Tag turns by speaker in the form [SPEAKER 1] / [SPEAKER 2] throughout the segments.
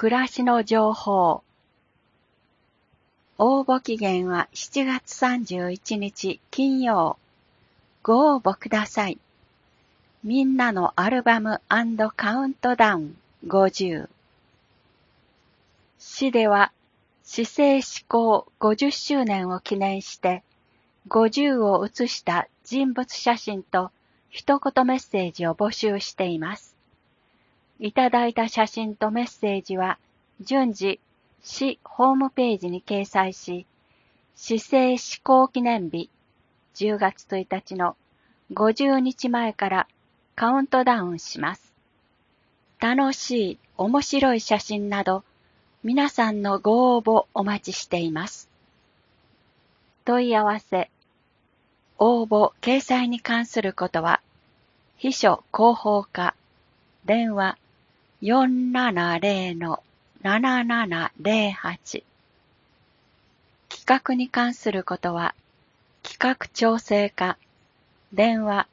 [SPEAKER 1] 暮らしの情報。応募期限は7月31日金曜。ご応募ください。みんなのアルバム&カウントダウン50。市では、市政施行50周年を記念して、50を写した人物写真と一言メッセージを募集しています。いただいた写真とメッセージは順次市ホームページに掲載し、市政施行記念日10月1日の50日前からカウントダウンします。楽しい、面白い写真など皆さんのご応募お待ちしています。問い合わせ、応募、掲載に関することは、秘書広報課、電話 470-7708。企画に関することは、企画調整課、電話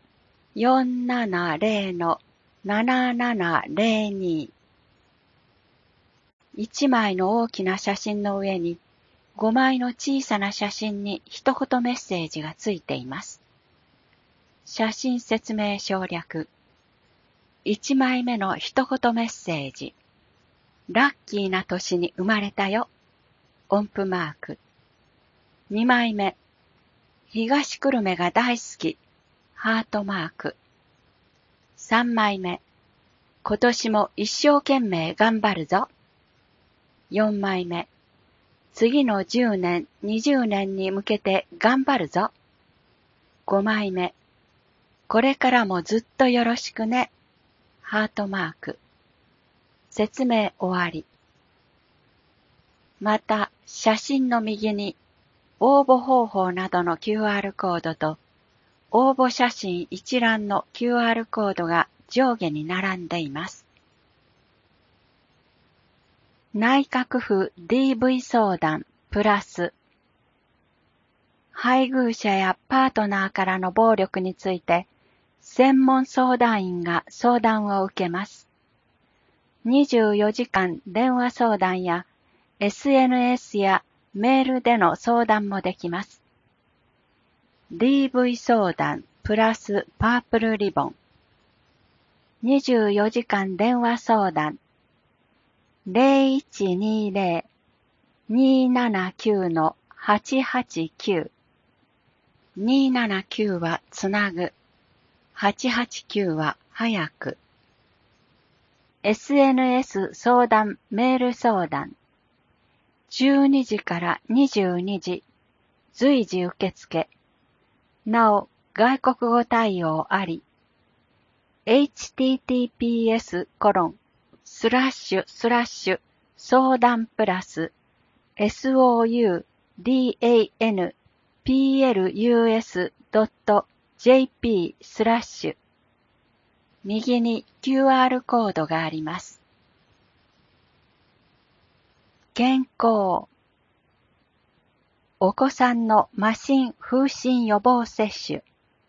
[SPEAKER 1] 470-7702。1枚の大きな写真の上に、5枚の小さな写真に一言メッセージがついています。写真説明省略。1枚目の一言メッセージ。ラッキーな年に生まれたよ。音符マーク。2枚目。東久留米が大好き。ハートマーク。3枚目。今年も一生懸命頑張るぞ。4枚目。次の10年、20年に向けて頑張るぞ。5枚目。これからもずっとよろしくね。ハートマーク。説明終わり。また、写真の右に応募方法などの QR コードと応募写真一覧の QR コードが上下に並んでいます。内閣府 DV 相談プラス配偶者やパートナーからの暴力について専門相談員が相談を受けます。24時間電話相談や SNS やメールでの相談もできます。DV 相談プラスパープルリボン。24時間電話相談 0120-279-889 279はつなぐ。889は早く。SNS 相談メール相談。12時から22時。随時受付。なお、外国語対応あり。https://相談プラス soudanplus.jp/ 右に QR コードがあります。健康。お子さんの麻疹・風疹予防接種。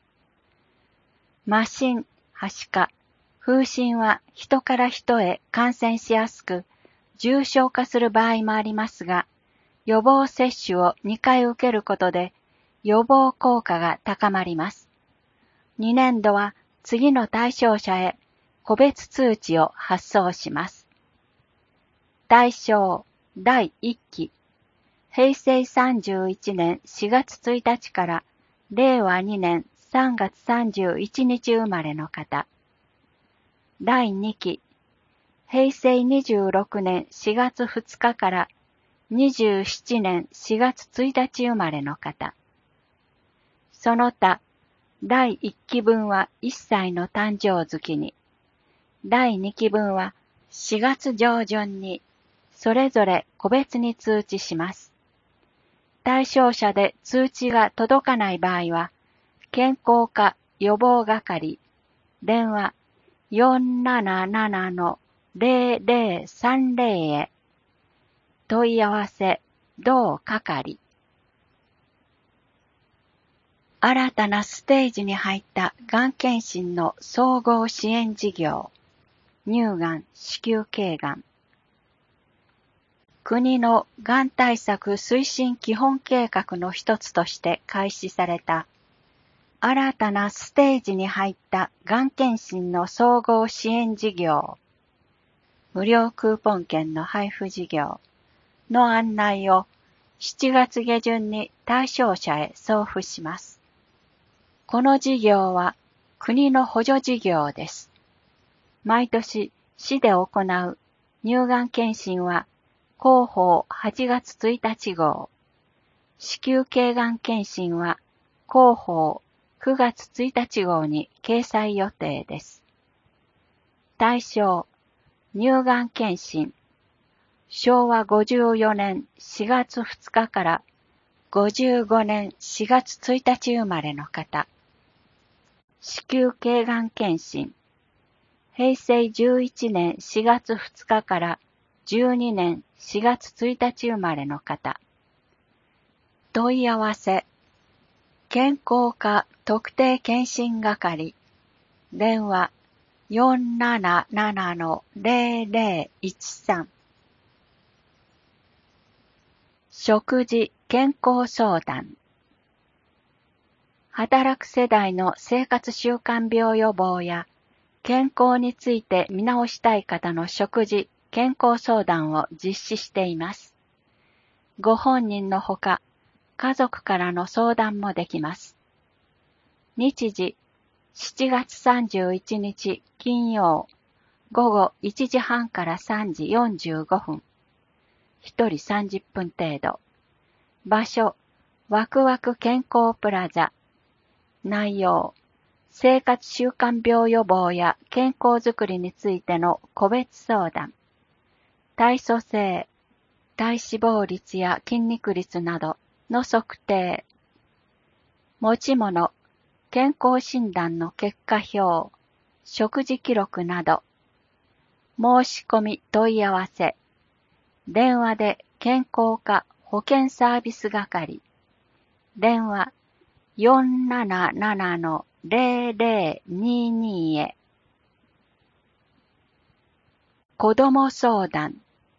[SPEAKER 1] 麻疹、はしか、風疹は人から人へ感染しやすく、重症化する場合もありますが、予防接種を2回受けることで予防効果が高まります。2年度は次の対象者へ個別通知を発送します。対象第1期平成31年4月1日から令和2年3月31日生まれの方。第2期平成26年4月2日から27年4月1日生まれの方。その他、第1期分は1歳の誕生月に、第2期分は4月上旬に、それぞれ個別に通知します。対象者で通知が届かない場合は、健康課予防係、電話 477-0030 へ、問い合わせ、同係。新たなステージに入ったがん検診の総合支援事業、乳がん、子宮頸がん。 国のがん対策推進基本計画の一つとして開始された新たなステージに入ったがん検診の総合支援事業、無料クーポン券の配布事業の案内を7月下旬に対象者へ送付します。この事業は国の補助事業です。毎年市で行う乳がん検診は広報8月1日号、子宮頸がん検診は広報9月1日号に掲載予定です。対象、乳がん検診、昭和54年4月2日から55年4月1日生まれの方。子宮頸がん検診、平成11年4月2日から12年4月1日生まれの方。問い合わせ、健康科特定健診係、電話 477-0013。食事健康相談。働く世代の生活習慣病予防や健康について見直したい方の食事健康相談を実施しています。ご本人のほか、家族からの相談もできます。日時、7月31日金曜、午後1時半から3時45分。1人30分程度。場所、ワクワク健康プラザ。内容、生活習慣病予防や健康づくりについての個別相談。体組成、体脂肪率や筋肉率などの測定。持ち物、健康診断の結果表、食事記録など。申し込み問い合わせ。電話で健康課保健サービス係。電話 477-0022 へ。子ども相談。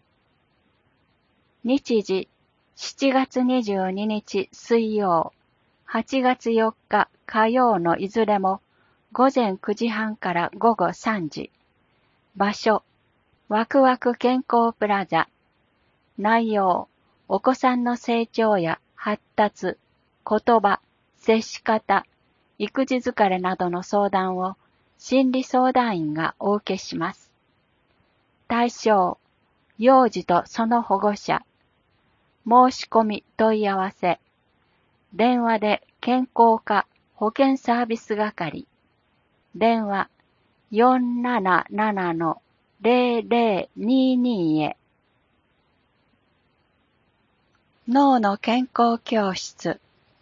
[SPEAKER 1] 日時、7月22日水曜、8月4日火曜のいずれも午前9時半から午後3時。場所、ワクワク健康プラザ。内容、お子さんの成長や発達、言葉、接し方、育児疲れなどの相談を心理相談員がお受けします。対象、幼児とその保護者。申し込み問い合わせ。電話で健康課保健サービス係。電話 477-0022 へ。脳の健康教室。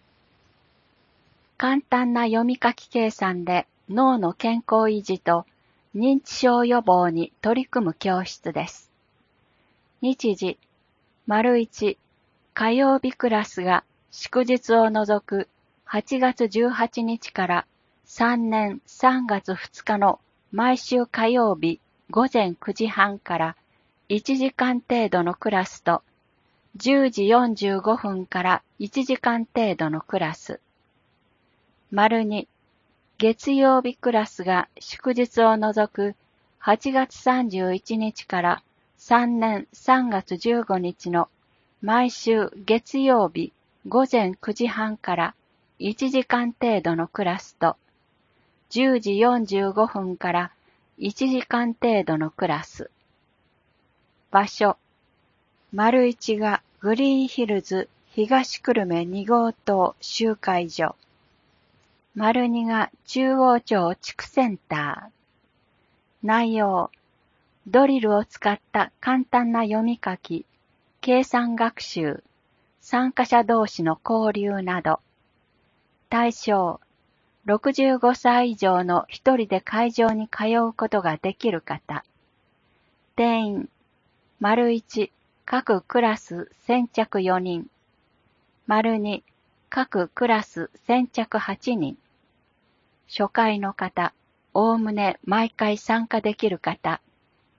[SPEAKER 1] 簡単な読み書き計算で脳の健康維持と認知症予防に取り組む教室です。日時、1、火曜日クラスが祝日を除く8月18日から3年3月2日の毎週火曜日午前9時半から1時間程度のクラスと10時45分から1時間程度のクラス。2、月曜日クラスが祝日を除く8月31日から3年3月15日の毎週月曜日午前9時半から1時間程度のクラスと10時45分から1時間程度のクラス。場所、1がグリーンヒルズ東久留米2号棟集会所。2が中央町地区センター。内容、ドリルを使った簡単な読み書き、計算学習、参加者同士の交流など。対象、65歳以上の一人で会場に通うことができる方。定員、1、各クラス先着4人。2、各クラス先着8人。初回の方、おおむね毎回参加できる方、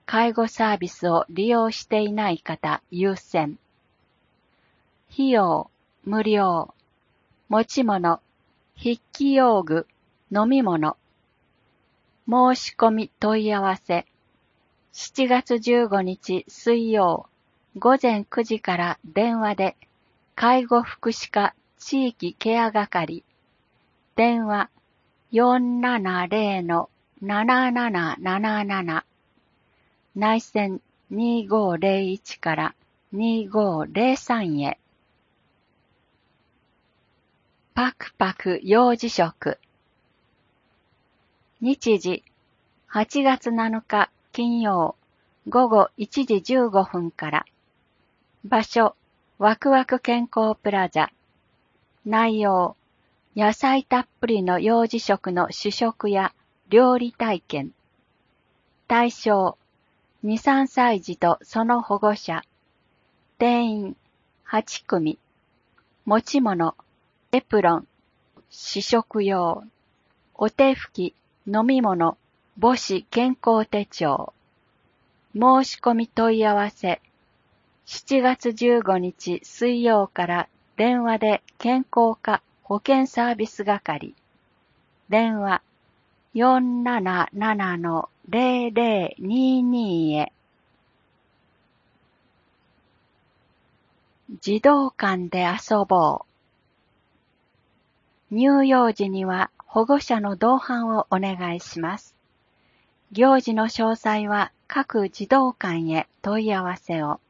[SPEAKER 1] 介護サービスを利用していない方優先。費用、無料。持ち物、筆記用具、飲み物。申し込み問い合わせ。7月15日水曜、午前9時から電話で、介護福祉課地域ケア係。電話470-7777。内線2501から2503へ。パクパク幼児食。日時8月7日金曜午後1時15分から。場所ワクワク健康プラザ。内容野菜たっぷりの幼児食の試食や料理体験。対象2、3歳児とその保護者。定員8組。持ち物エプロン、試食用。お手拭き、飲み物、母子健康手帳。申し込み問い合わせ。7月15日水曜から電話で健康課保健サービス係。電話477-0022へ。児童館で遊ぼう。乳幼児には保護者の同伴をお願いします。行事の詳細は各児童館へ問い合わせを。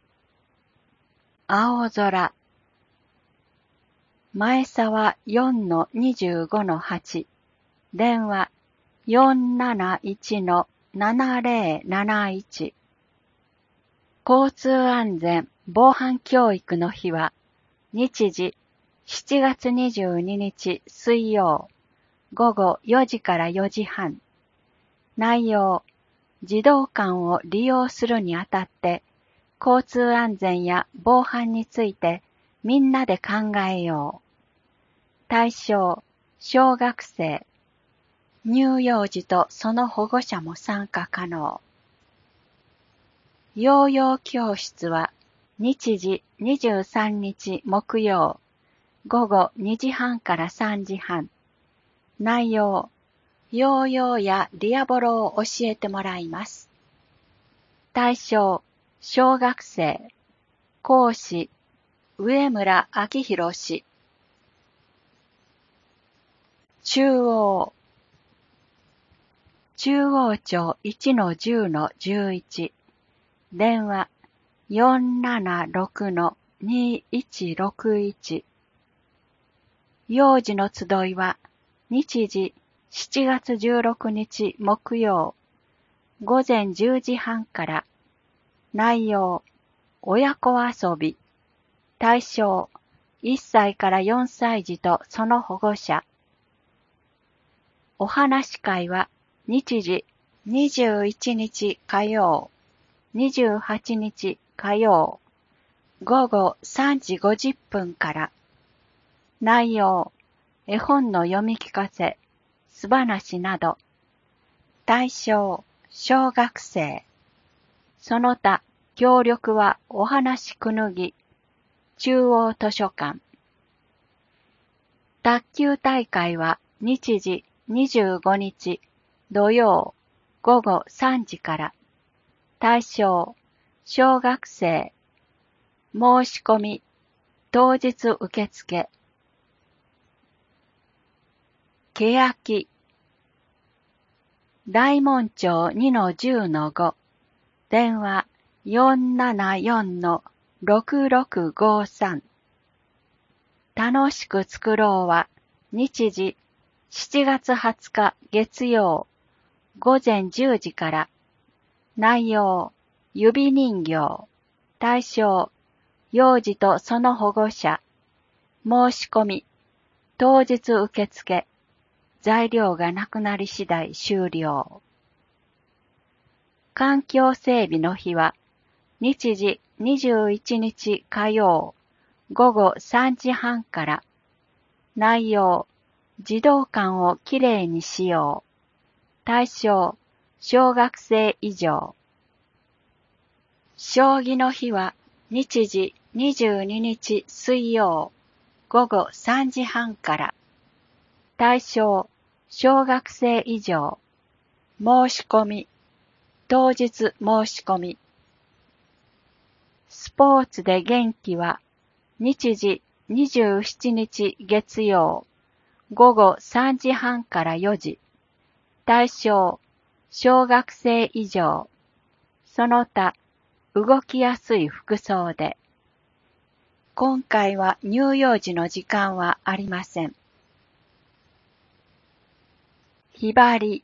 [SPEAKER 1] 青空。前沢 4-25-8。電話471-7071。交通安全防犯教育の日は、日時7月22日水曜、午後4時から4時半。内容、児童館を利用するにあたって、交通安全や防犯についてみんなで考えよう。対象、小学生。乳幼児とその保護者も参加可能。ヨーヨー教室は、日時23日木曜、午後2時半から3時半。内容、ヨーヨーやディアボロを教えてもらいます。対象、小学生。講師、上村明宏氏。中央。中央町 1-10-11。電話476-2161。幼児の集いは、日時7月16日木曜、午前10時半から。内容、親子遊び。対象、1歳から4歳児とその保護者。お話会は、日時21日火曜、28日火曜、午後3時50分から。内容、絵本の読み聞かせ、素話など。対象、小学生。その他、協力はお話くぬぎ、中央図書館。卓球大会は日時25日土曜午後3時から。対象、小学生。申し込み、当日受付。けやき。大門町 2-10-5。電話474-6653。楽しく作ろうは、日時7月20日月曜、午前10時から。内容、指人形。対象、幼児とその保護者。申し込み、当日受付。材料がなくなり次第終了。環境整備の日は、日時21日火曜、午後3時半から。内容、児童館をきれいにしよう。対象、小学生以上。 将棋の日は日時22日水曜午後3時半から。対象、小学生以上。申し込み、当日申し込み。スポーツで元気は日時27日月曜午後3時半から4時。対象、小学生以上。その他、動きやすい服装で。今回は乳幼児の時間はありません。ひばり。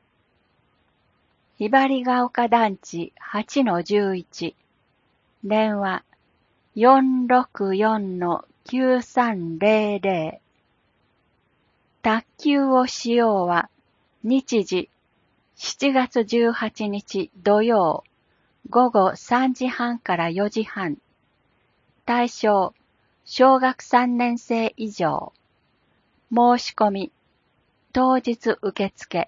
[SPEAKER 1] ひばりが丘団地 8-11。電話 464-9300。卓球をしようは日時7月18日土曜午後3時半から4時半。対象、小学3年生以上。申し込み、当日受付。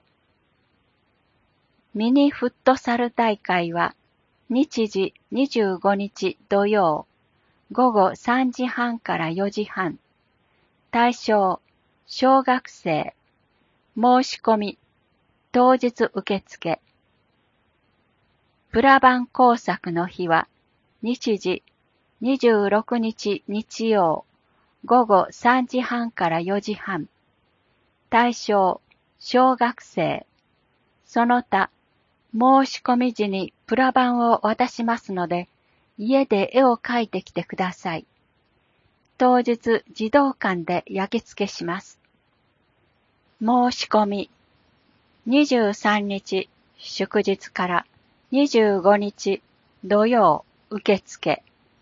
[SPEAKER 1] ミニフットサル大会は日時25日土曜午後3時半から4時半。対象、小学生。申し込み、当日受付。プラバン工作の日は日時26日日曜午後3時半から4時半。対象、小学生。その他、申し込み時にプラ板を渡しますので、家で絵を描いてきてください。当日、児童館で焼き付けします。申し込み。23日、祝日から25日、土曜、受付。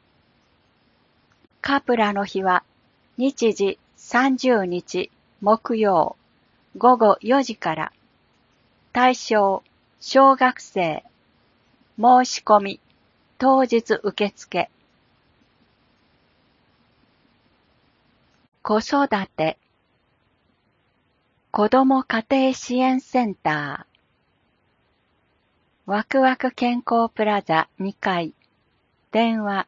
[SPEAKER 1] カプラの日は、日時30日、木曜、午後4時から。対象、小学生。申し込み、当日受付。子育て。子ども家庭支援センター。ワクワク健康プラザ2階。電話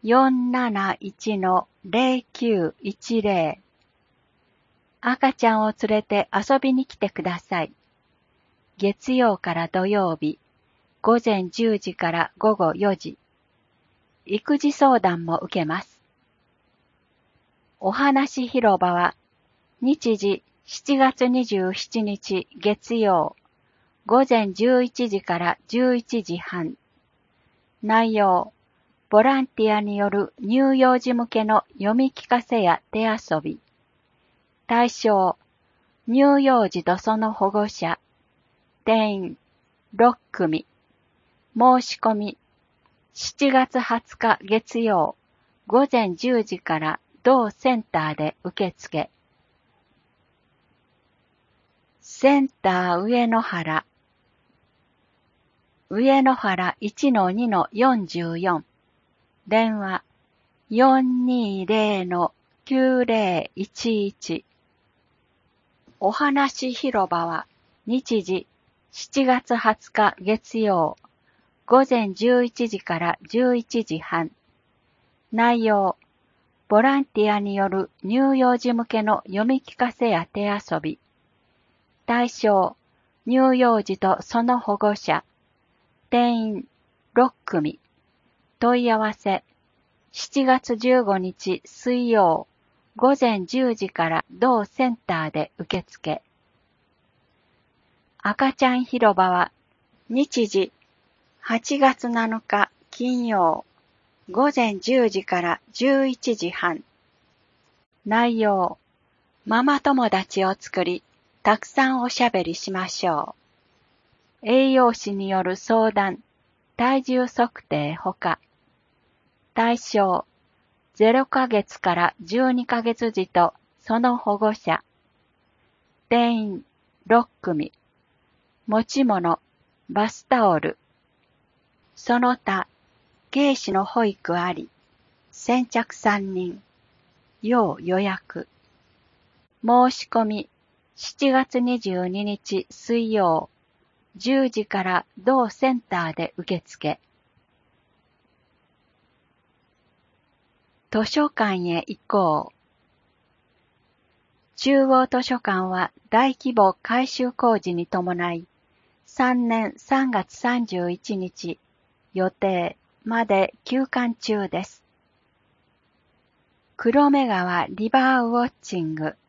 [SPEAKER 1] 471-0910。赤ちゃんを連れて遊びに来てください。月曜から土曜日、午前10時から午後4時。育児相談も受けます。お話広場は、日時7月27日月曜、午前11時から11時半。内容、ボランティアによる乳幼児向けの読み聞かせや手遊び。対象、乳幼児とその保護者。定員、6組。申し込み、7月20日月曜、午前10時から同センターで受付。センター上野原。上野原 1-2-44。電話 420-9011。お話広場は日時7月20日月曜午前11時から11時半。内容、ボランティアによる乳幼児向けの読み聞かせや手遊び。対象、乳幼児とその保護者。定員6組。問い合わせ、7月15日水曜、午前10時から同センターで受付。赤ちゃん広場は、日時8月7日金曜、午前10時から11時半。内容、ママ友達を作り、たくさんおしゃべりしましょう。栄養士による相談、体重測定ほか。対象、0ヶ月から12ヶ月児とその保護者。定員6組。持ち物、バスタオル。その他、軽視の保育あり。先着3人。要予約。申し込み、7月22日水曜、10時から同センターで受付。 図書館へ行こう。中央図書館は大規模改修工事に伴い、3年3月31日予定まで休館中です。黒目川リバーウォッチング。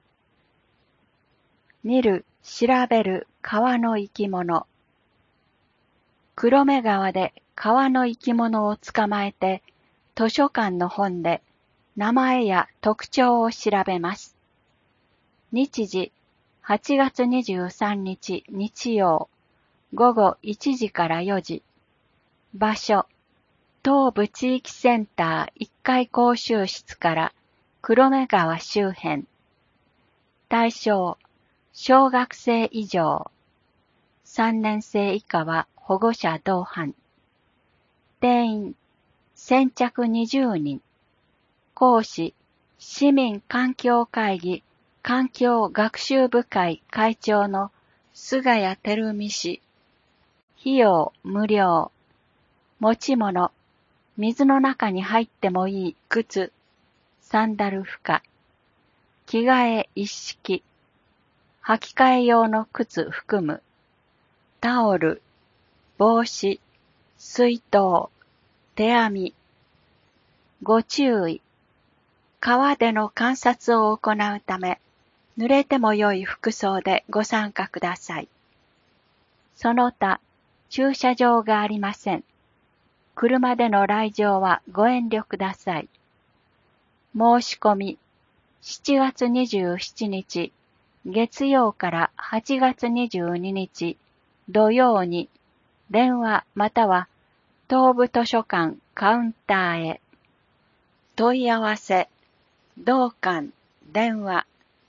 [SPEAKER 1] 見る、調べる川の生き物。黒目川で川の生き物を捕まえて、図書館の本で名前や特徴を調べます。日時、8月23日日曜、午後1時から4時。場所、東部地域センター1階講習室から黒目川周辺。対象、小学生以上。3年生以下は保護者同伴。定員、先着20人。講師、市民環境会議環境学習部会会長の菅谷照美氏。費用無料。持ち物、水の中に入ってもいい靴、サンダル負荷。着替え一式。履き替え用の靴含む。タオル、帽子、水筒、手編み。ご注意。川での観察を行うため、濡れても良い服装でご参加ください。その他、駐車場がありません。車での来場はご遠慮ください。申し込み、7月27日、月曜から8月22日、土曜に、電話または東部図書館カウンターへ。問い合わせ、同館電話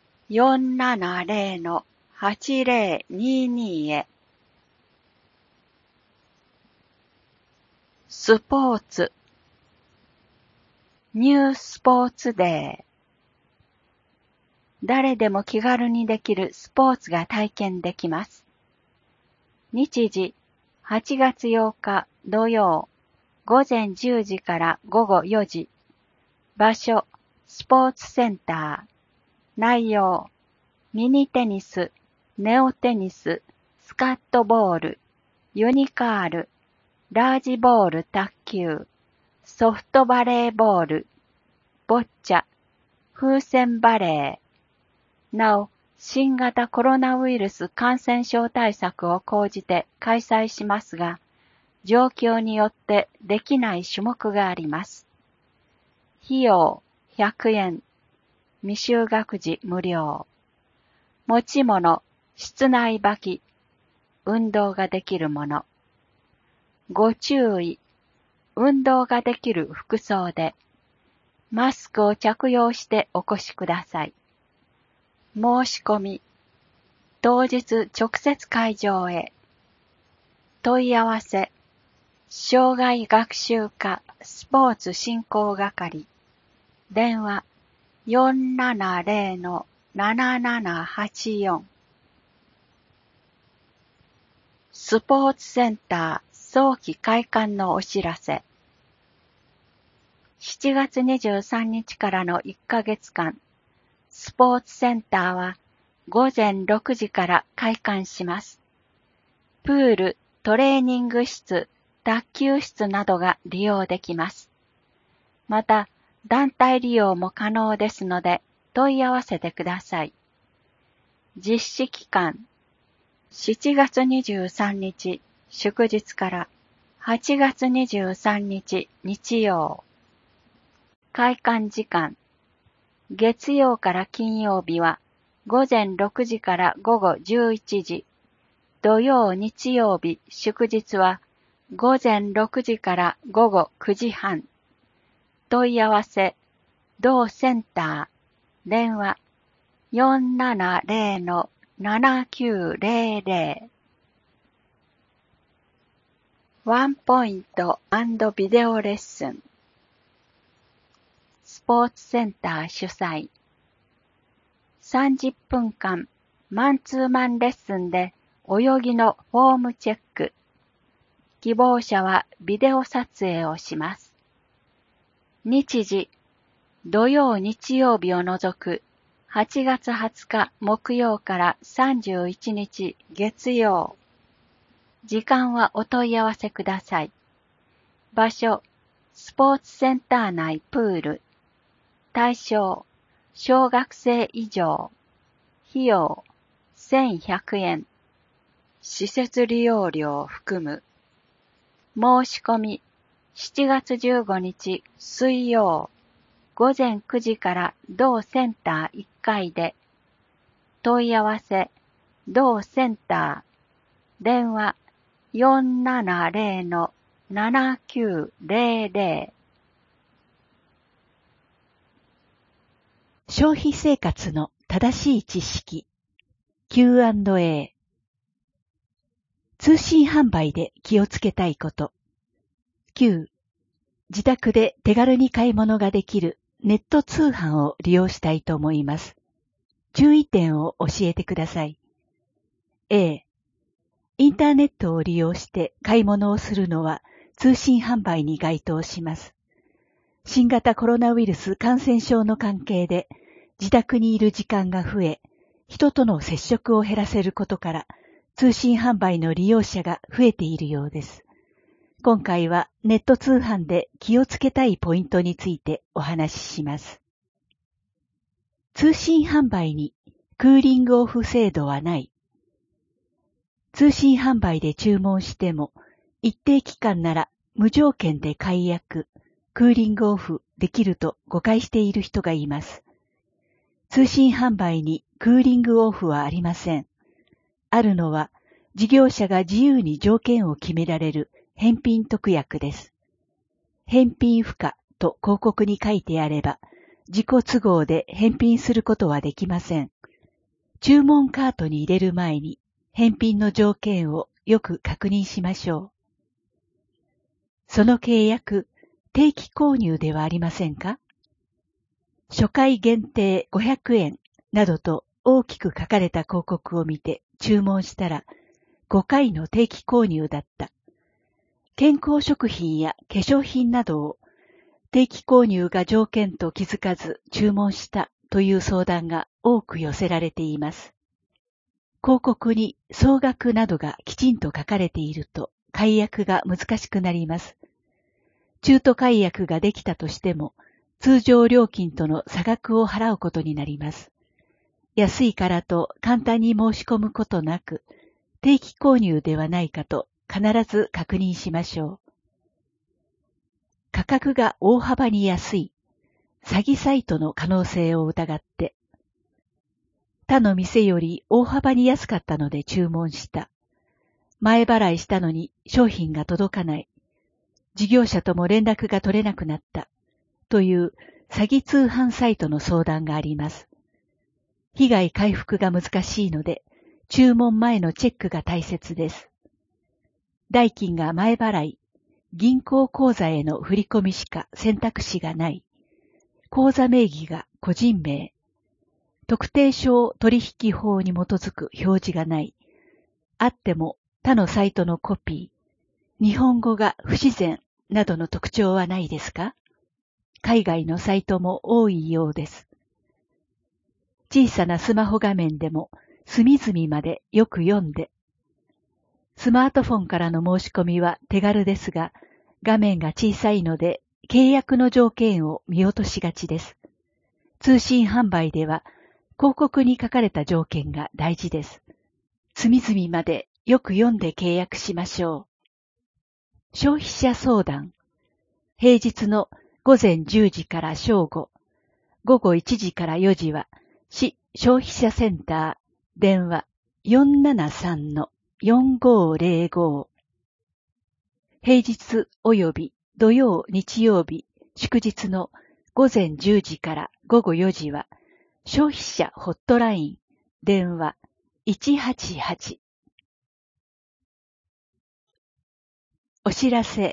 [SPEAKER 1] 470-8022 へ。スポーツ、ニュースポーツデー。誰でも気軽にできるスポーツが体験できます。日時、8月8日土曜、午前10時から午後4時。場所、スポーツセンター。内容、ミニテニス、ネオテニス、スカットボール、ユニカール、ラージボール卓球、ソフトバレーボール、ボッチャ、風船バレー。なお、新型コロナウイルス感染症対策を講じて開催しますが、状況によってできない種目があります。費用100円。未就学児無料。持ち物、室内履き。運動ができるもの。ご注意。運動ができる服装で。マスクを着用してお越しください。申し込み。当日直接会場へ。問い合わせ。障害学習課スポーツ振興係。電話 470-7784。スポーツセンター早期開館のお知らせ。7月23日からの1ヶ月間、スポーツセンターは午前6時から開館します。プール、トレーニング室、卓球室などが利用できます。また、団体利用も可能ですので問い合わせてください。実施期間、7月23日祝日から8月23日日曜。開館時間、月曜から金曜日は午前6時から午後11時。土曜日曜日祝日は午前6時から午後9時半。問い合わせ、同センター、電話 470-7900。ワンポイント&ビデオレッスン。スポーツセンター主催。30分間、マンツーマンレッスンで泳ぎのフォームチェック。希望者はビデオ撮影をします。日時、 土曜日曜日を除く8月20日木曜から31日月曜。時間はお問い合わせください。場所、スポーツセンター内プール。対象、小学生以上。費用、1100円。施設利用料含む。申し込み、7月15日水曜。午前9時から同センター1階で。問い合わせ、同センター。電話、470-7900。
[SPEAKER 2] 消費生活の正しい知識 Q&A。 通信販売で気をつけたいこと。9、自宅で手軽に買い物ができるネット通販を利用したいと思います。注意点を教えてください。A、インターネットを利用して買い物をするのは通信販売に該当します。新型コロナウイルス感染症の関係で自宅にいる時間が増え、人との接触を減らせることから通信販売の利用者が増えているようです。今回はネット通販で気をつけたいポイントについてお話しします。通信販売にクーリングオフ制度はない。通信販売で注文しても一定期間なら無条件で解約、クーリングオフできると誤解している人がいます。通信販売にクーリングオフはありません。あるのは事業者が自由に条件を決められる返品特約です。返品不可と広告に書いてあれば、自己都合で返品することはできません。注文カートに入れる前に返品の条件をよく確認しましょう。その契約、定期購入ではありませんか？初回限定500円などと大きく書かれた広告を見て注文したら5回の定期購入だった。健康食品や化粧品などを定期購入が条件と気づかず注文したという相談が多く寄せられています。広告に総額などがきちんと書かれていると解約が難しくなります。中途解約ができたとしても通常料金との差額を払うことになります。安いからと簡単に申し込むことなく、定期購入ではないかと必ず確認しましょう。価格が大幅に安い、詐欺サイトの可能性を疑って、他の店より大幅に安かったので注文した。前払いしたのに商品が届かない。事業者とも連絡が取れなくなった。という詐欺通販サイトの相談があります。被害回復が難しいので、注文前のチェックが大切です。代金が前払い、銀行口座への振り込みしか選択肢がない。口座名義が個人名。特定商取引法に基づく表示がない。あっても他のサイトのコピー。日本語が不自然などの特徴はないですか？海外のサイトも多いようです。小さなスマホ画面でも隅々までよく読んで、スマートフォンからの申し込みは手軽ですが、画面が小さいので契約の条件を見落としがちです。通信販売では広告に書かれた条件が大事です。隅々までよく読んで契約しましょう。消費者相談。平日の午前10時から正午、午後1時から4時は市消費者センター電話 473-4505。平日及び土曜日曜日祝日の午前10時から午後4時は消費者ホットライン電話188。お知らせ。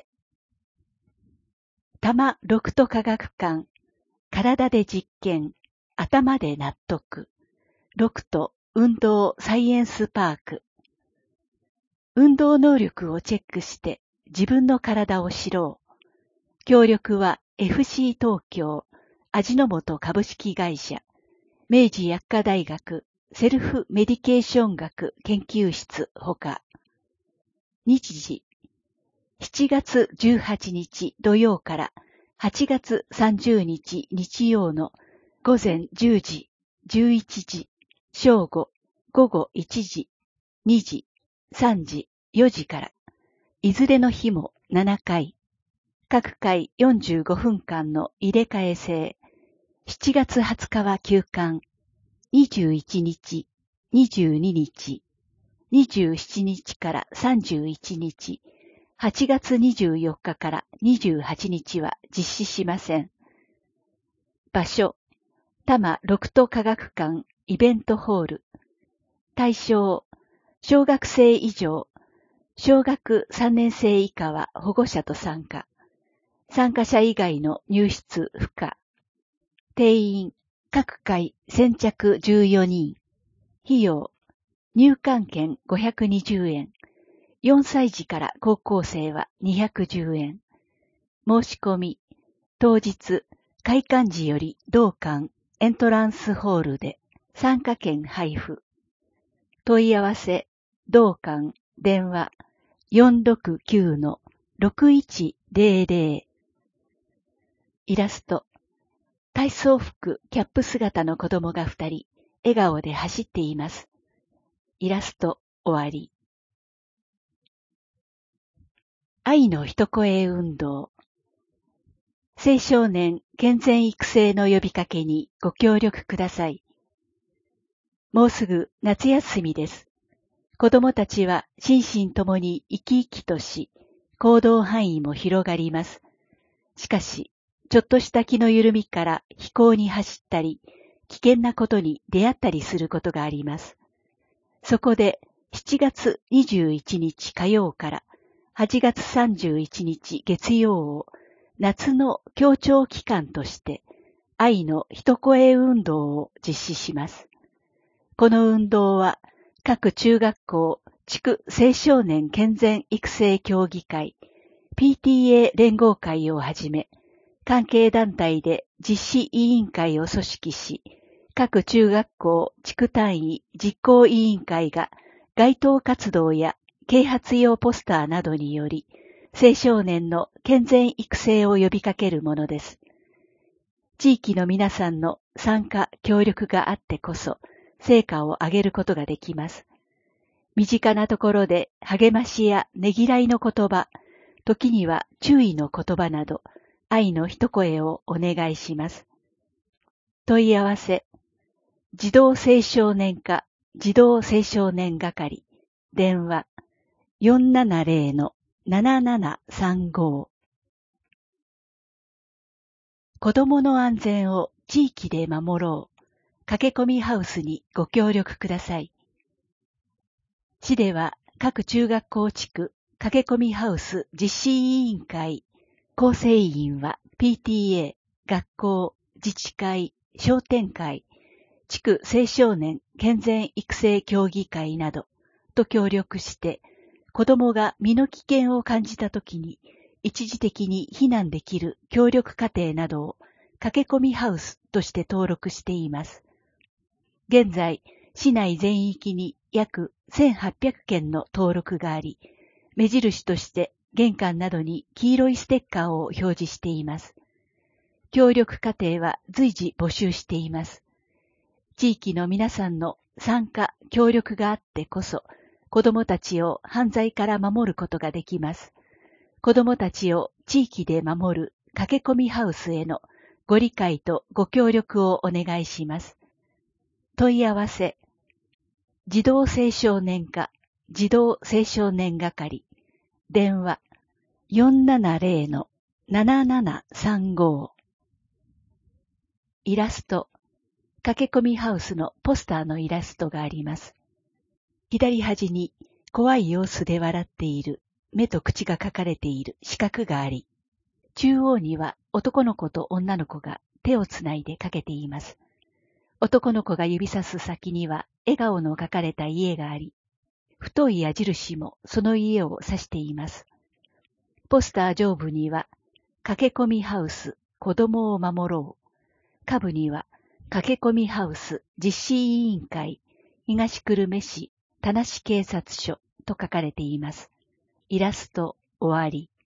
[SPEAKER 2] 多摩六都科学館、体で実験、頭で納得、六都運動サイエンスパーク。運動能力をチェックして自分の体を知ろう。協力は FC 東京、 味の素株式会社、明治薬科大学セルフメディケーション学研究室ほか、日時、7月18日土曜から8月30日日曜の午前10時、11時、正午、午後1時、2時、3時、4時から、いずれの日も7回、各回45分間の入れ替え制、7月20日は休館、21日、22日、27日から31日、8月24日から28日は実施しません。場所、多摩六都科学館イベントホール。対象、小学生以上、小学3年生以下は保護者と参加。参加者以外の入室不可。定員、各回先着14人。費用、入館券520円。4歳児から高校生は210円。申し込み、当日、開館時より同館エントランスホールで参加券配布。問い合わせ、同館、電話 469-6100。イラスト、体操服、キャップ姿の子供が2人、笑顔で走っています。イラスト、終わり。愛の一声運動。青少年健全育成の呼びかけにご協力ください。もうすぐ夏休みです。子供たちは心身ともに生き生きとし、行動範囲も広がります。しかし、ちょっとした気の緩みから非行に走ったり、危険なことに出会ったりすることがあります。そこで、7月21日火曜から8月31日月曜を夏の協調期間として愛の一声運動を実施します。この運動は各中学校地区青少年健全育成協議会 PTA 連合会をはじめ関係団体で実施委員会を組織し、各中学校地区単位実行委員会が街頭活動や啓発用ポスターなどにより青少年の健全育成を呼びかけるものです。地域の皆さんの参加協力があってこそ成果を上げることができます。身近なところで励ましやねぎらいの言葉、時には注意の言葉など愛の一声をお願いします。問い合わせ、児童青少年課児童青少年係電話 470-7735。 子どもの安全を地域で守ろう。駆け込みハウスにご協力ください。市では各中学校地区駆け込みハウス実施委員会構成員は PTA、学校、自治会、商店会、地区青少年健全育成協議会などと協力して子どもが身の危険を感じたときに一時的に避難できる協力家庭などを駆け込みハウスとして登録しています。現在、市内全域に約1800件の登録があり、目印として玄関などに黄色いステッカーを表示しています。協力家庭は随時募集しています。地域の皆さんの参加、協力があってこそ、子どもたちを犯罪から守ることができます。子どもたちを地域で守る駆け込みハウスへのご理解とご協力をお願いします。問い合わせ、児童青少年課児童青少年係電話 470-7735。 イラスト、駆け込みハウスのポスターのイラストがあります。左端に怖い様子で笑っている目と口が描かれている四角があり、中央には男の子と女の子が手をつないでかけています。男の子が指さす先には笑顔の描かれた家があり、太い矢印もその家を指しています。ポスター上部には、駆け込みハウス、子供を守ろう。 下部には、駆け込みハウス実施委員会、東久留米市田無警察署と書かれています。イラスト終わり。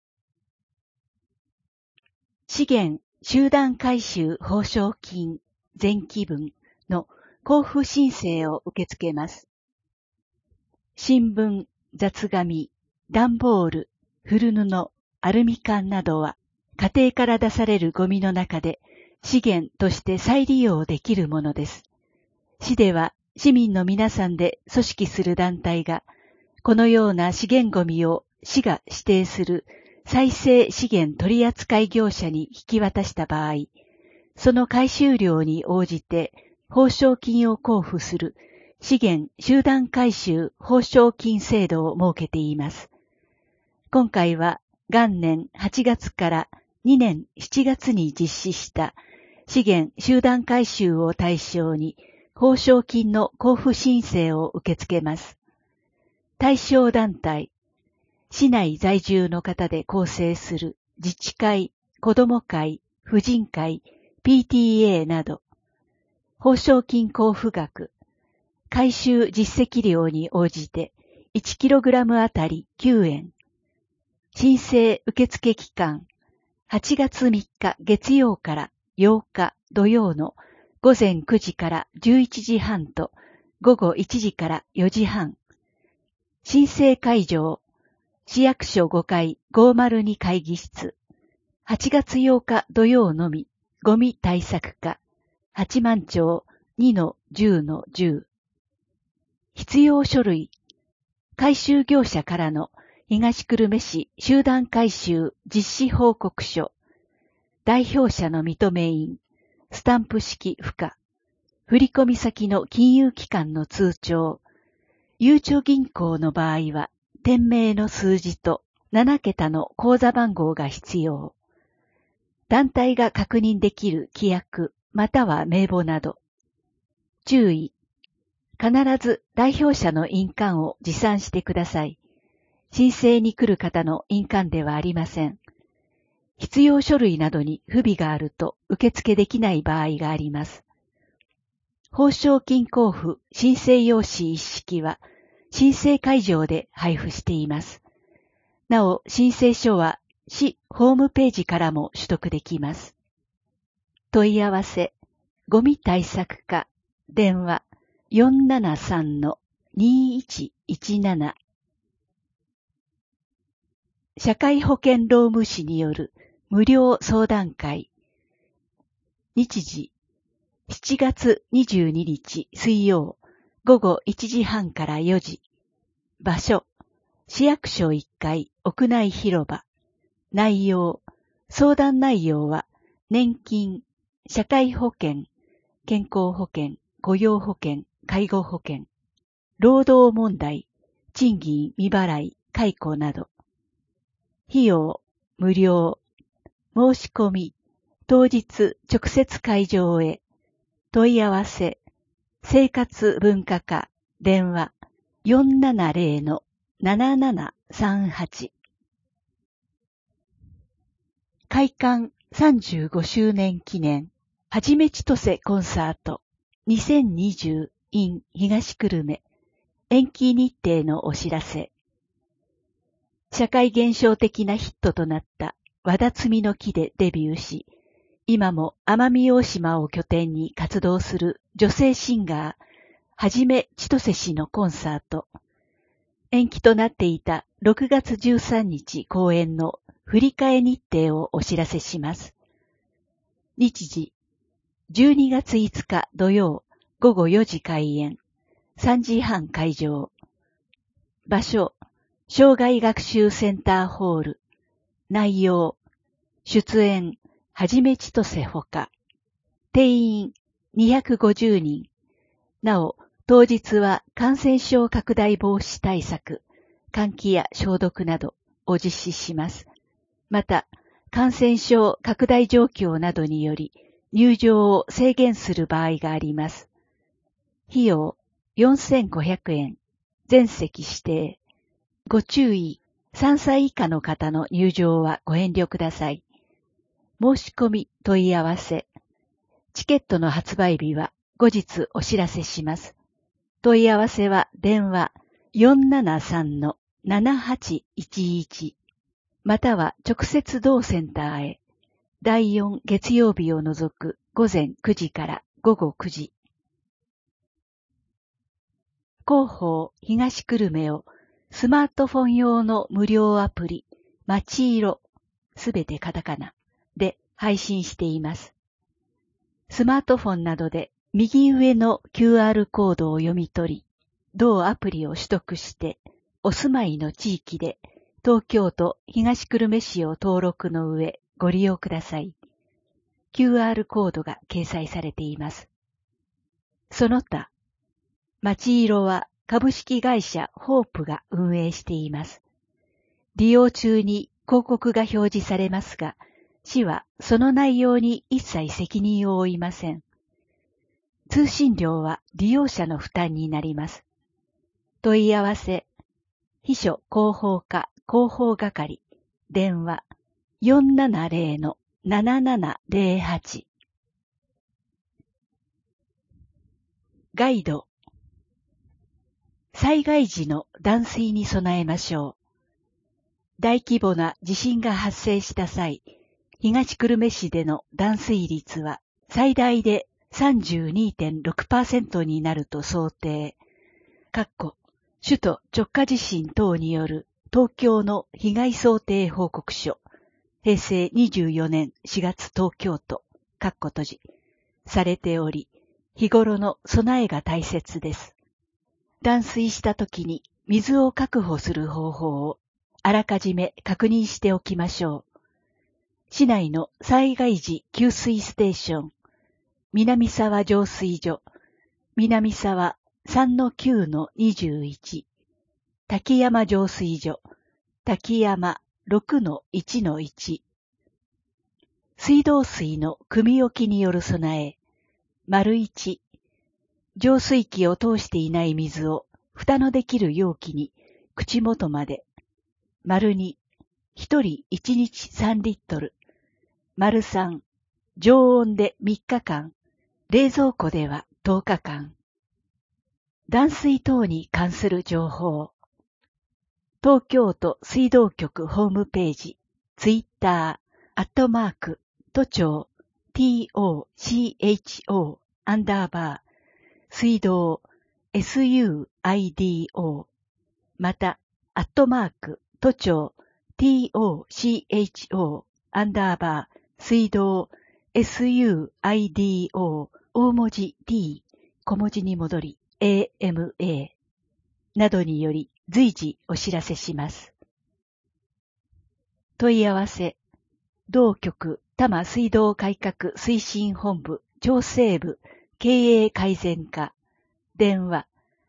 [SPEAKER 2] 資源集団回収報奨金前期分の交付申請を受け付けます。新聞、雑紙、段ボール、古布、アルミ缶などは家庭から出されるゴミの中で資源として再利用できるものです。市では市民の皆さんで組織する団体がこのような資源ゴミを市が指定する再生資源取扱業者に引き渡した場合、その回収量に応じて報奨金を交付する資源集団回収報奨金制度を設けています。今回は元年8月から2年7月に実施した資源集団回収を対象に報奨金の交付申請を受け付けます。対象団体、市内在住の方で構成する自治会、子ども会、婦人会、PTA など、報奨金交付額、回収実績量に応じて 1kg あたり9円。申請受付期間、8月3日月曜から8日土曜の午前9時から11時半と午後1時から4時半。申請会場、市役所5階502会議室。8月8日土曜のみ、ゴミ対策課、八幡町 2-10-10。必要書類、回収業者からの東久留米市集団回収実施報告書、代表者の認め印、スタンプ式付加、振込先の金融機関の通帳、ゆうちょ銀行の場合は、店名の数字と7桁の口座番号が必要。団体が確認できる規約または名簿など。注意。必ず代表者の印鑑を持参してください。申請に来る方の印鑑ではありません。必要書類などに不備があると受付できない場合があります。報奨金交付申請用紙一式は申請会場で配布しています。なお、申請書は市ホームページからも取得できます。問い合わせ、ゴミ対策課、電話 473-2117。社会保険労務士による無料相談会。日時、7月22日水曜午後1時半から4時。場所、市役所1階屋内広場。内容、相談内容は年金、社会保険、健康保険、雇用保険、介護保険、労働問題、賃金未払い、解雇など。費用、無料。申し込み、当日直接会場へ。問い合わせ、生活文化課、電話 470-7738。開館35周年記念、はじめちとせコンサート2020 in 東久留米、延期日程のお知らせ。社会現象的なヒットとなった和田摘みの木でデビューし、今も奄美大島を拠点に活動する女性シンガー、はじめちとせ氏のコンサート。延期となっていた6月13日公演の振り替え日程をお知らせします。日時、12月5日土曜午後4時開演、3時半会場。場所、障害学習センターホール。内容、出演、はじめちとせほか。定員250人。なお、当日は感染症拡大防止対策、換気や消毒などを実施します。また、感染症拡大状況などにより入場を制限する場合があります。費用4500円。全席指定。ご注意、3歳以下の方の入場はご遠慮ください。申し込み問い合わせ。 チケットの発売日は後日お知らせします。問い合わせは電話 473-7811 または直接同センターへ。第4月曜日を除く午前9時から午後9時。広報東久留米をスマートフォン用の無料アプリ、まちいろ、すべてカタカナで配信しています。スマートフォンなどで右上の QR コードを読み取り、同アプリを取得して、お住まいの地域で東京都東久留米市を登録の上ご利用ください。QR コードが掲載されています。その他、まちいろは株式会社ホープが運営しています。利用中に広告が表示されますが、市はその内容に一切責任を負いません。通信料は利用者の負担になります。問い合わせ、秘書広報課広報係、電話 470-7708。ガイド。災害時の断水に備えましょう。大規模な地震が発生した際、東久留米市での断水率は最大で 32.6% になると想定。首都直下地震等による東京の被害想定報告書。平成24年4月東京都。されており、日頃の備えが大切です。断水した時に水を確保する方法をあらかじめ確認しておきましょう。市内の災害時給水ステーション、南沢浄水所、南沢 3-9-21、滝山浄水所、滝山 6-1-1。水道水の汲み置きによる備え、1、浄水器を通していない水を蓋のできる容器に口元まで。2、1人1日3リットル。3、常温で3日間、冷蔵庫では10日間。断水等に関する情報。東京都水道局ホームページ、ツイッター、都庁、TOCHO、水道、SUIDO、また、都庁、TOCHO、水道、SUIDO、大文字 T、小文字に戻り、AMA、などにより随時お知らせします。問い合わせ、同局多摩水道改革推進本部調整部経営改善課、電話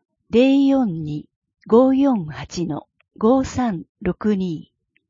[SPEAKER 2] 042-548-5362。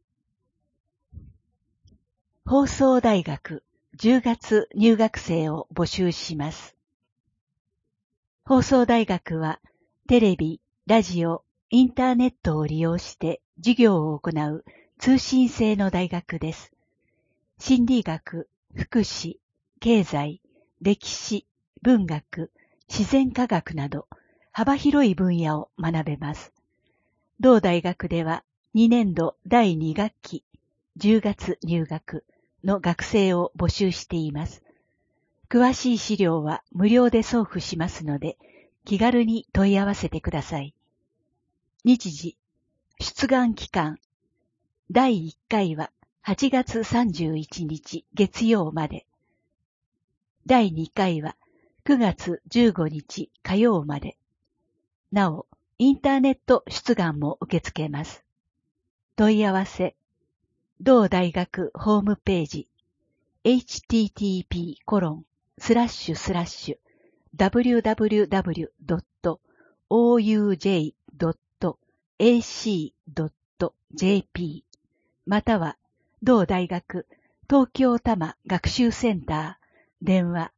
[SPEAKER 2] 放送大学10月入学生を募集します。放送大学はテレビ、ラジオ、インターネットを利用して授業を行う通信制の大学です。心理学、福祉、経済、歴史、文学、自然科学など幅広い分野を学べます。同大学では2年度第2学期10月入学の学生を募集しています。詳しい資料は無料で送付しますので、気軽に問い合わせてください。日時、出願期間、第1回は8月31日月曜まで。第2回は9月15日火曜まで。なお、インターネット出願も受け付けます。問い合わせ、同大学ホームページ、http://www.ouj.ac.jp または同大学東京多摩学習センター電話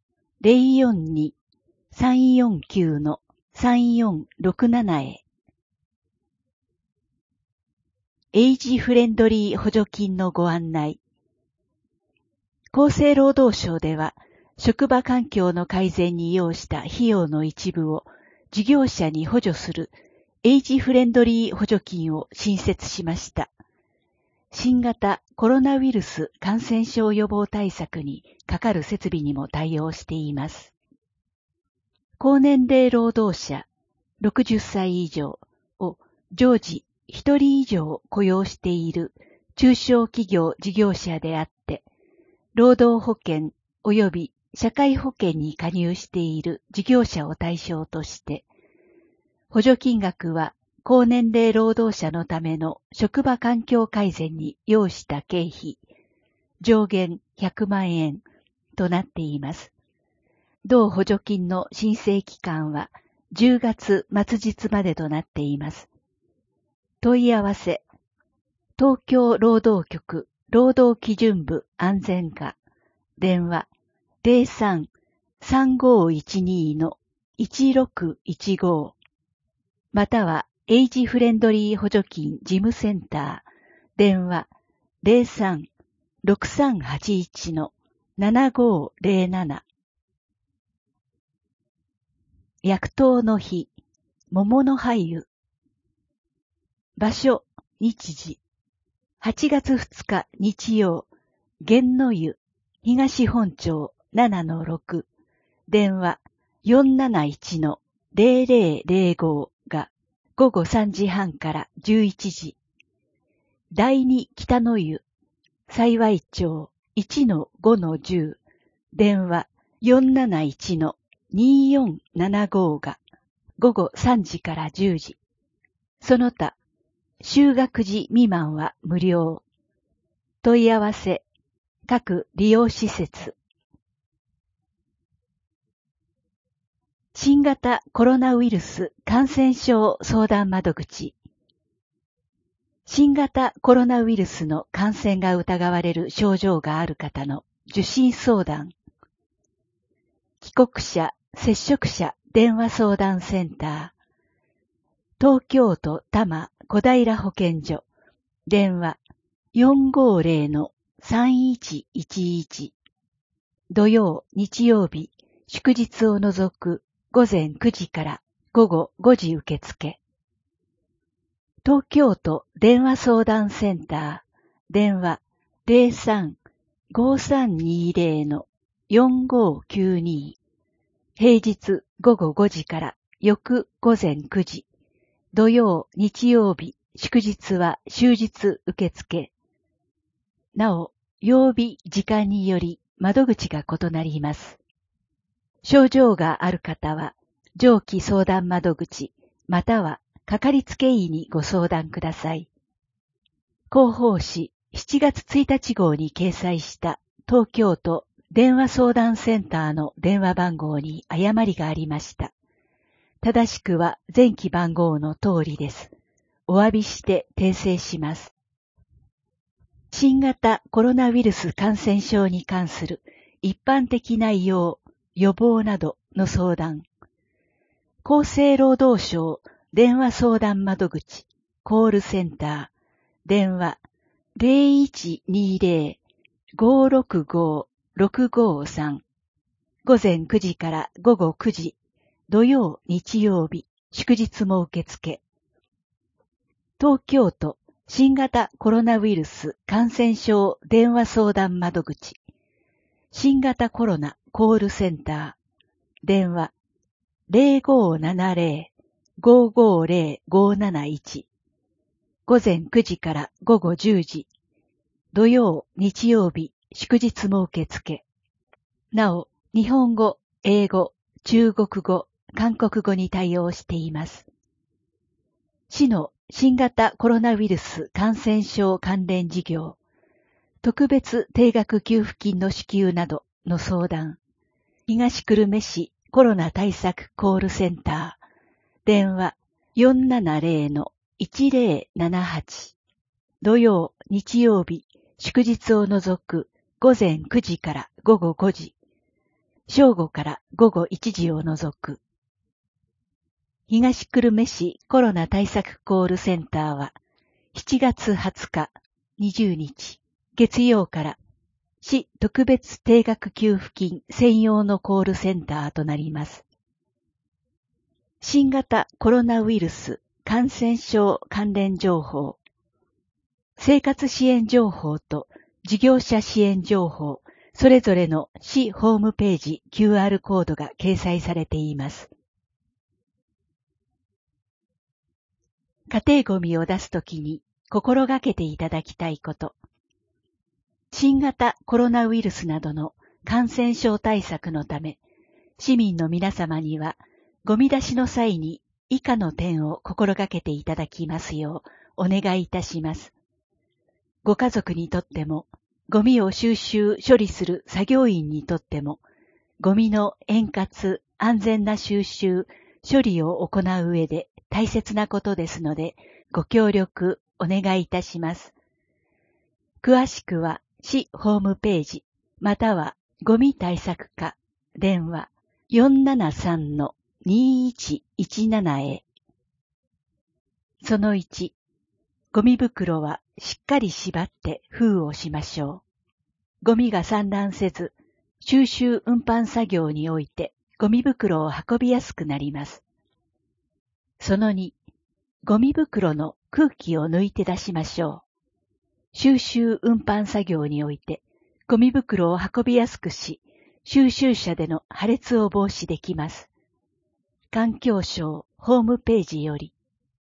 [SPEAKER 2] 042-349-3467 へ。エイジフレンドリー補助金のご案内。厚生労働省では職場環境の改善に要した費用の一部を事業者に補助するエイジフレンドリー補助金を新設しました。新型コロナウイルス感染症予防対策にかかる設備にも対応しています。高年齢労働者60歳以上を常時1人以上雇用している中小企業事業者であって、労働保険及び社会保険に加入している事業者を対象として、補助金額は高年齢労働者のための職場環境改善に要した経費、上限100万円となっています。同補助金の申請期間は10月末日までとなっています。問い合わせ、東京労働局労働基準部安全課、電話03-3512-1615またはエイジフレンドリー補助金事務センター、電話03-6381-7507薬湯の日、桃の俳湯。場所、日時。8月2日日曜、源の湯、東本町 7-6、電話471-0005が午後3時半から11時。第二北の湯、幸町 1-5-10、電話471-2475が午後3時から10時。その他、就学時未満は無料。問い合わせ、各利用施設。新型コロナウイルス感染症相談窓口。新型コロナウイルスの感染が疑われる症状がある方の受診相談。帰国者、接触者電話相談センター。東京都多摩小平保健所。電話450-3111。土曜、日曜日、祝日を除く午前9時から午後5時受付。東京都電話相談センター。電話03-5320-4592。平日午後5時から翌午前9時。土曜、日曜日、祝日は終日受付。なお、曜日、時間により窓口が異なります。症状がある方は、上記相談窓口、またはかかりつけ医にご相談ください。広報誌7月1日号に掲載した東京都電話相談センターの電話番号に誤りがありました。正しくは前記番号の通りです。お詫びして訂正します。新型コロナウイルス感染症に関する一般的内容、予防などの相談。厚生労働省電話相談窓口コールセンター。電話0120-565-653。午前9時から午後9時。土曜、日曜日、祝日も受付。東京都新型コロナウイルス感染症電話相談窓口。新型コロナコールセンター。電話0570-550-571。午前9時から午後10時。土曜、日曜日、祝日も受付。なお、日本語、英語、中国語、韓国語に対応しています。市の新型コロナウイルス感染症関連事業、特別定額給付金の支給などの相談、東久留米市コロナ対策コールセンター、電話470-1078、土曜、日曜日、祝日を除く午前9時から午後5時、正午から午後1時を除く。東久留米市コロナ対策コールセンターは7月20日20日月曜から市特別定額給付金専用のコールセンターとなります。新型コロナウイルス感染症関連情報、生活支援情報と事業者支援情報、それぞれの市ホームページ QR コードが掲載されています。家庭ごみを出すときに心がけていただきたいこと。新型コロナウイルスなどの感染症対策のため、市民の皆様にはゴミ出しの際に以下の点を心がけていただきますようお願いいたします。ご家族にとっても、ゴミを収集・処理する作業員にとっても、ゴミの円滑・安全な収集・処理を行う上で大切なことですので、ご協力お願いいたします。詳しくは市ホームページ、またはゴミ対策課、電話 473-2117 へ。その1、ゴミ袋はしっかり縛って封をしましょう。ゴミが散乱せず、収集運搬作業においてゴミ袋を運びやすくなります。その2、ゴミ袋の空気を抜いて出しましょう。収集運搬作業においてゴミ袋を運びやすくし、収集車での破裂を防止できます。環境省ホームページより。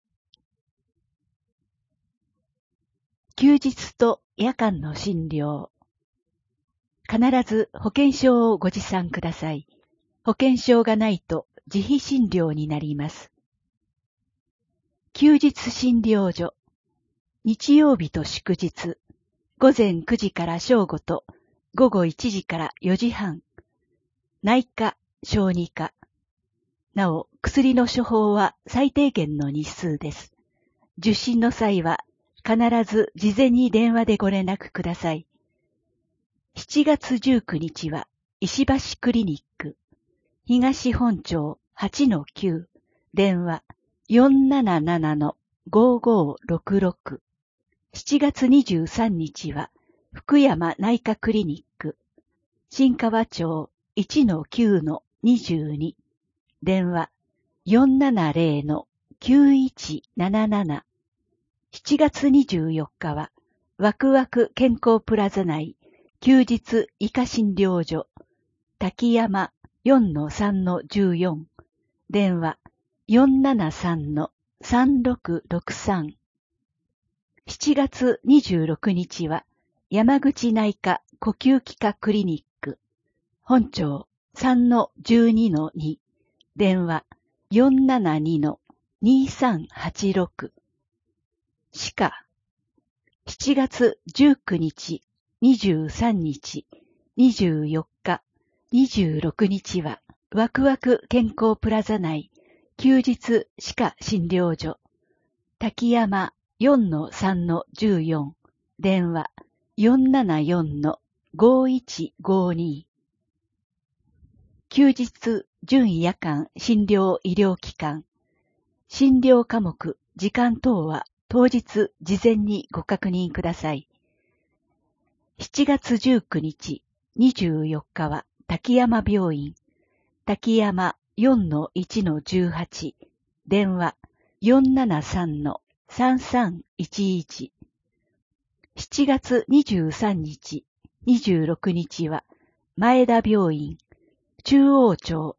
[SPEAKER 2] 休日と夜間の診療。必ず保険証をご持参ください。保険証がないと自費診療になります。休日診療所。日曜日と祝日。午前9時から正午と午後1時から4時半。内科、小児科。なお、薬の処方は最低限の日数です。受診の際は必ず事前に電話でご連絡ください。7月19日は石橋クリニック、東本町 8-9、電話 477-5566。7月23日は福山内科クリニック、新川町 1-9-22、電話 470-9177。7月24日はワクワク健康プラザ内休日医科診療所滝山 4-3-14、電話 473-3663。7月26日は山口内科呼吸器科クリニック本町 3-12-2、電話 472-2386。歯科。7月19日、23日、24日、26日はワクワク健康プラザ内休日歯科診療所滝山 4-3-14、電話 474-5152。休日準夜間診療医療機関診療科目時間等は当日事前にご確認ください。7月19日、24日は滝山病院、滝山 4-1-18、電話 473-3311。7月23日、26日は前田病院、中央町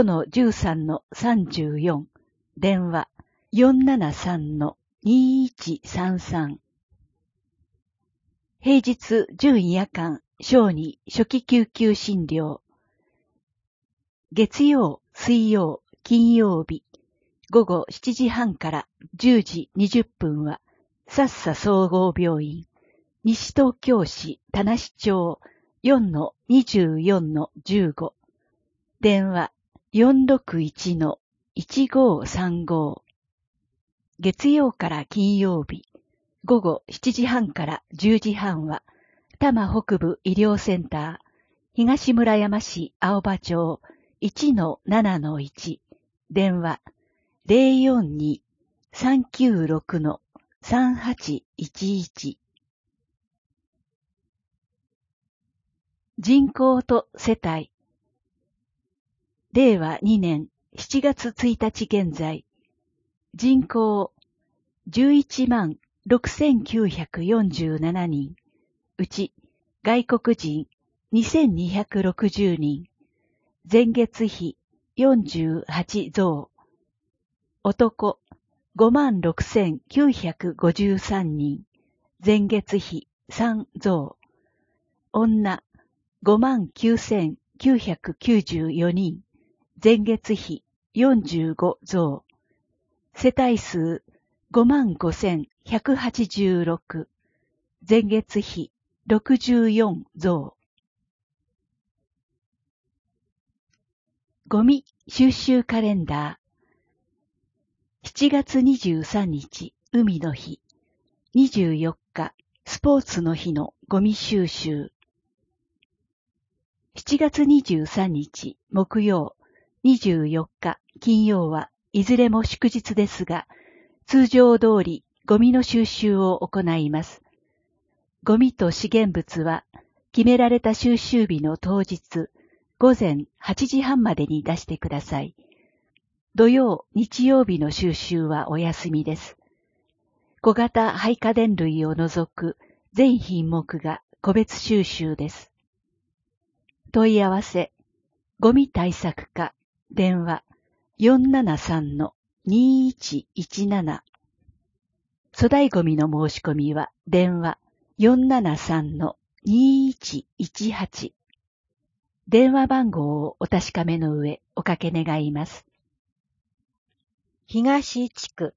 [SPEAKER 2] 5-13-34、電話 473-2133。平日準夜間小児初期救急診療。月曜、水曜、金曜日、午後7時半から10時20分は、さっさ総合病院、西東京市田無町 4-24-15、電話 461-1535。月曜から金曜日、午後7時半から10時半は、多摩北部医療センター、東村山市青葉町 1-7-1、電話 042-396-3811。 人口と世帯。令和2年7月1日現在、人口116947人、うち外国人2260人、前月比48増、男56953人、前月比3増、女59994人、前月比45増、世帯数55186、前月比64増。ゴミ収集カレンダー。7月23日、海の日。24日、スポーツの日のゴミ収集。7月23日、木曜。24日、金曜はいずれも祝日ですが、通常通りゴミの収集を行います。ゴミと資源物は決められた収集日の当日、午前8時半までに出してください。土曜、日曜日の収集はお休みです。小型廃家電類を除く全品目が個別収集です。問い合わせ、ゴミ対策課、電話 473-2117。粗大ゴミの申し込みは電話 473-2118。電話番号をお確かめの上おかけ願います。
[SPEAKER 1] 東地区。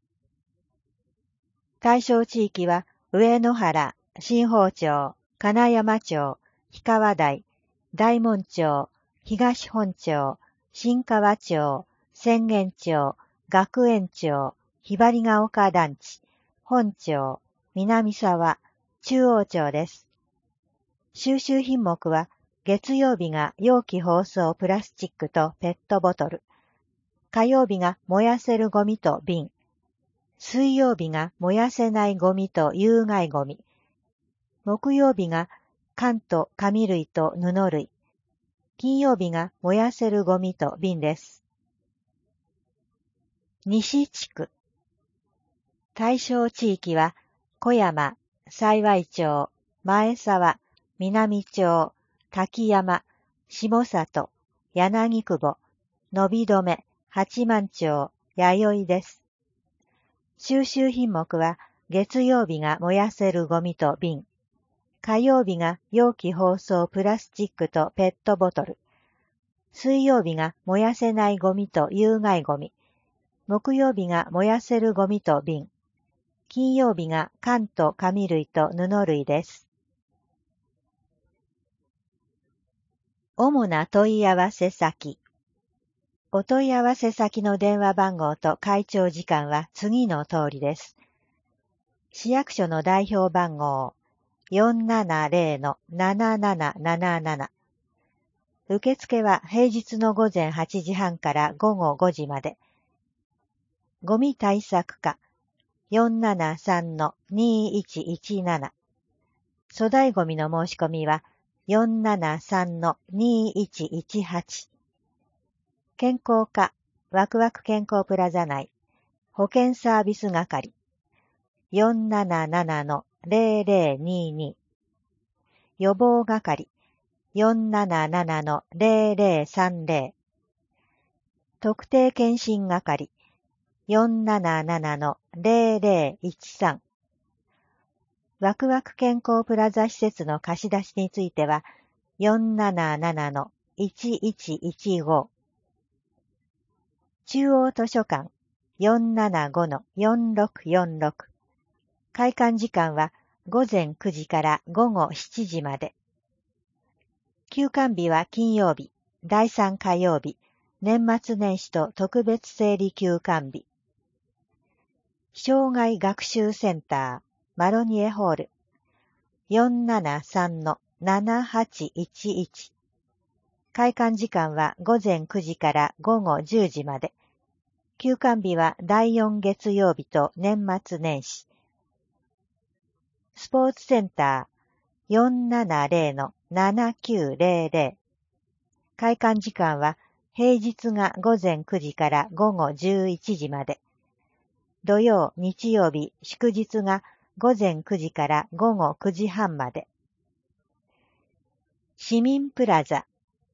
[SPEAKER 1] 対象地域は上野原、新宝町、金山町、氷川台、大門町、東本町、新川町、浅間町、学園町、ひばりが丘団地、本町、南沢、中央町です。収集品目は月曜日が容器包装プラスチックとペットボトル、火曜日が燃やせるゴミと瓶、水曜日が燃やせないゴミと有害ゴミ、木曜日が缶と紙類と布類、金曜日が燃やせるゴミと瓶です。西地区。対象地域は小山、幸町、前沢、南町、滝山、下里、柳久保、伸び止め、八幡町、弥生です。収集品目は月曜日が燃やせるゴミと瓶、火曜日が容器包装プラスチックとペットボトル、水曜日が燃やせないゴミと有害ゴミ、木曜日が燃やせるゴミと瓶、金曜日が缶と紙類と布類です。主な問い合わせ先。お問い合わせ先の電話番号と開帳時間は次の通りです。市役所の代表番号 470-7777。受付は平日の午前8時半から午後5時まで。ゴミ対策課 473-2117。粗大ゴミの申し込みは 473-2118。健康課、ワクワク健康プラザ内、保健サービス係、477-0022。予防係、477-0030。特定健診係、477-0013。ワクワク健康プラザ施設の貸し出しについては、477-1115。中央図書館 475-4646。開館時間は午前9時から午後7時まで。休館日は金曜日、第3火曜日、年末年始と特別整理休館日。障害学習センター、マロニエホール 473-7811。開館時間は午前9時から午後10時まで。休館日は第4月曜日と年末年始。スポーツセンタ
[SPEAKER 3] 470-7900。開館時間は平日が午前9時から午後11時まで。土曜、日曜日、祝日が午前9時から午後9時半まで。市民プラザ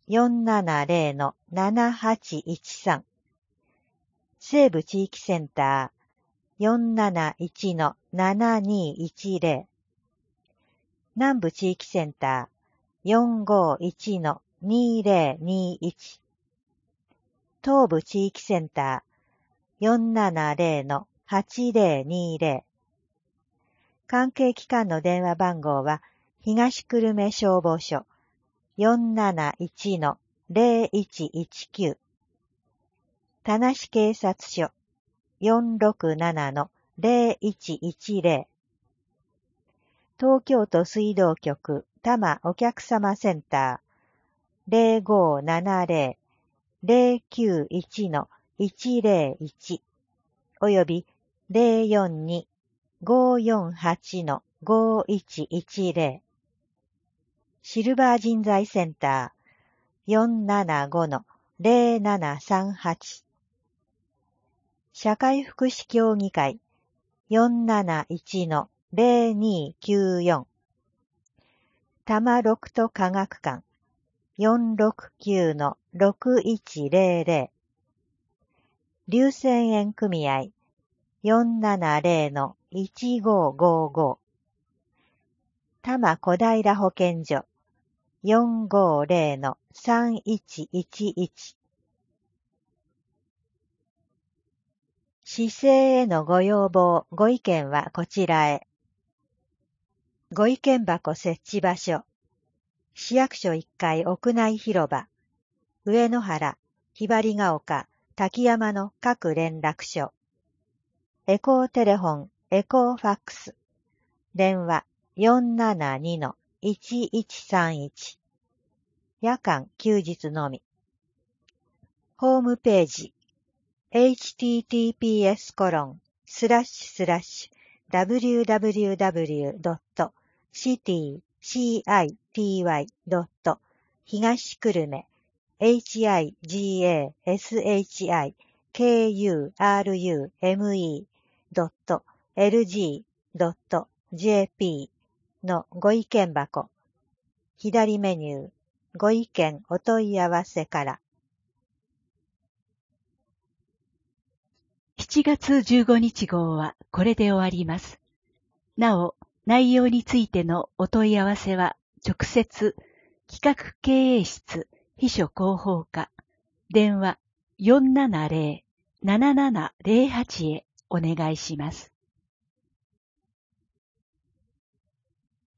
[SPEAKER 3] 470-7813。西部地域センター 471-7210。南部地域センター 451-2021。東部地域センター 470-8020。関係機関の電話番号は東久留米消防署 471-0119。田無警察署 467-0110。東京都水道局多摩お客様センター 0570-091-101および 042-548-5110。シルバー人材センター 475-0738。社会福祉協議会 471-0294。多摩六都科学館 469-6100。龍泉園組合 470-1555。多摩小平保健所 450-3111。市政へのご要望、ご意見はこちらへ。ご意見箱設置場所。市役所1階屋内広場。上野原、ひばりが丘、滝山の各連絡所。エコーテレフォン、エコーファックス。電話 472-1131。夜間休日のみ。ホームページ。https://www.city.東久留米 higaskurume.lg.jp のご意見箱。左メニュー、ご意見お問い合わせから。
[SPEAKER 2] 7月15日号はこれで終わります。なお、内容についてのお問い合わせは直接企画経営室秘書広報課電話 470-7708 へお願いします。